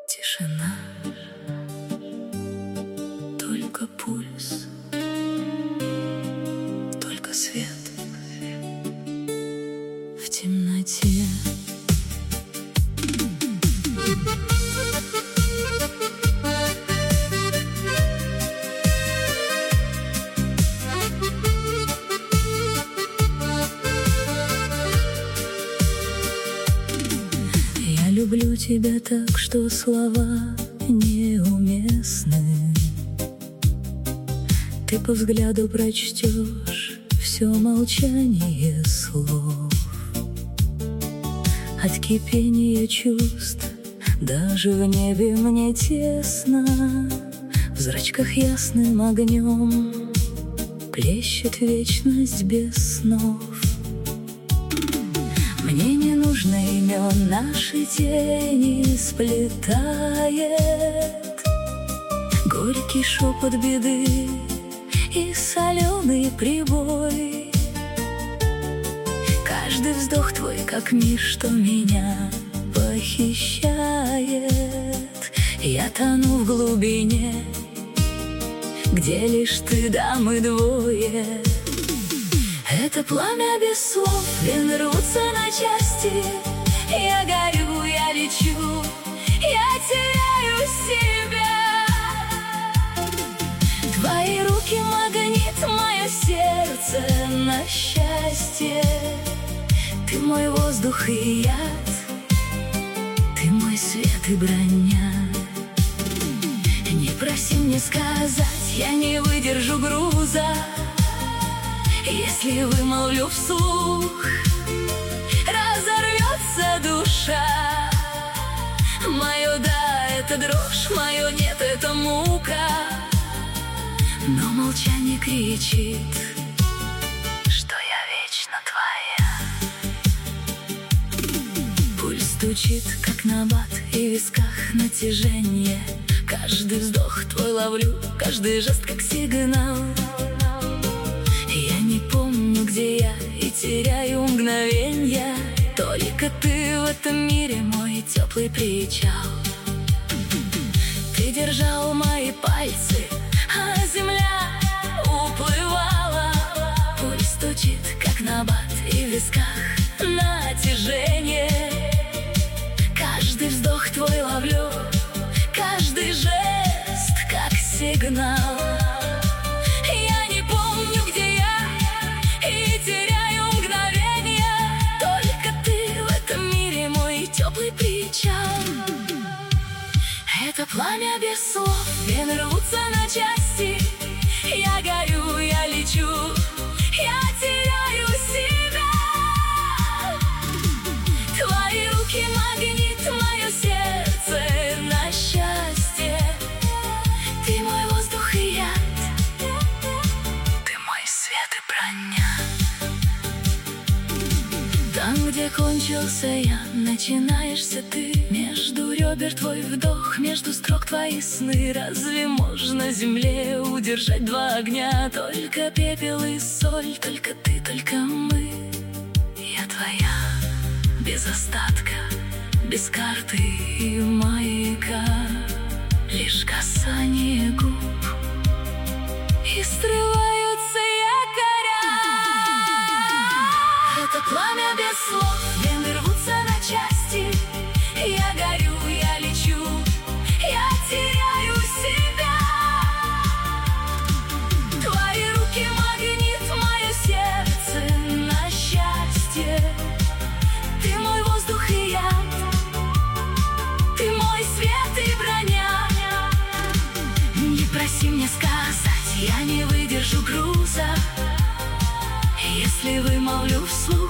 Тишина, только пульс, только свет в темноте. Я люблю тебя так, что слова неуместны. Ты по взгляду прочтешь все молчание слов. От кипения чувств даже в небе мне тесно. В зрачках ясным огнем плещет вечность без снов. Мне не нужно имен, наши тени сплетает горький шепот беды и соленый прибой. Каждый вздох твой, как мир, что меня похищает. Я тону в глубине, где лишь ты, да мы двое. Это пламя без слов, вены рвутся на части. Я горю, я лечу, я теряю себя. Твои руки магнит, мое сердце на счастье. Ты мой воздух и яд, ты мой свет и броня. Не проси мне сказать, я не выдержу груза. Если вымолвлю вслух, разорвется душа. Мое да, это дрожь, мое нет, это мука. Но молчание кричит, что я вечно твоя. Пульс стучит, как набат, и в висках натяжение. Каждый вздох твой ловлю, каждый жест как сигнал. Я не помню, где я, и теряю мгновенья. Только ты в этом мире мой теплый причал. Ты держал мои пальцы, а земля уплывала. Пульс стучит, как набат, и в висках натяжение. Каждый вздох твой ловлю, каждый жест как сигнал. Это пламя без слов, вены рвутся на части. Я горю, я лечу, я теряю себя. Твои руки магнит, мое сердце на счастье. Ты мой воздух и яд, ты мой свет и броня. Там, где кончился я, начинаешься ты. Между ребер твой вдох, между строк твои сны. Разве можно земле удержать два огня? Только пепел и соль, только ты, только мы. Я твоя, без остатка, без карты и маяка. Лишь касание губ, и срываются якоря. Это пламя без слов, вены рвутся на части. Я горю, я лечу, я теряю себя. Твои руки магнит, мое сердце на счастье. Ты мой воздух и яд, ты мой свет и броня. Не проси мне сказать, я не выдержу груза. Если вымолвлю вслух,